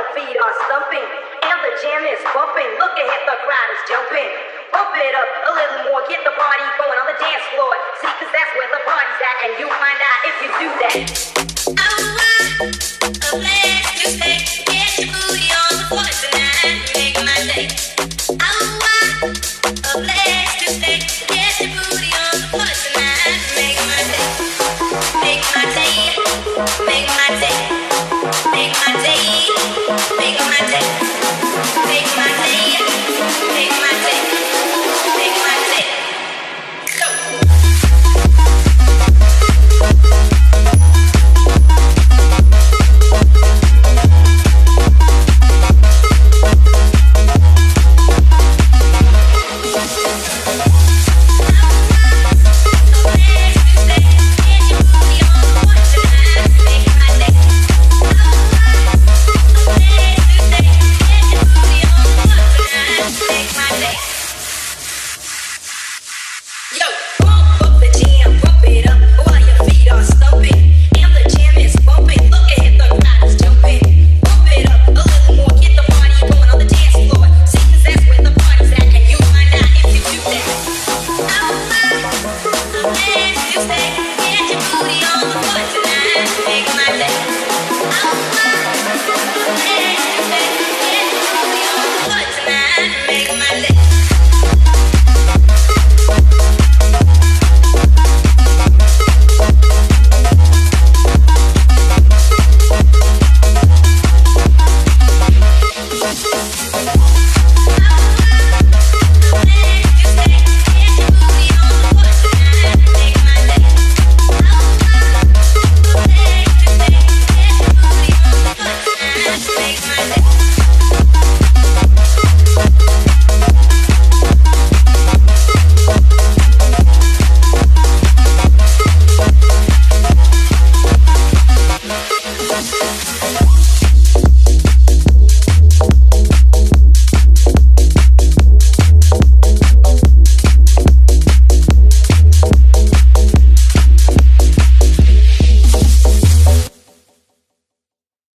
feet are stumping and the jam is bumping. Look ahead, the crowd is jumping. Pump it up a little more, get the party going on the dance floor. See, cause that's where the party's at, and you'll find out if you do that. I want a place to stay. Get your booty on the floor tonight, make my day. I want a place to stay. Get your booty on the floor tonight, make my day. Make my day, make my day. Make my day, make my day. Make my day, make my day. Make my day. Go.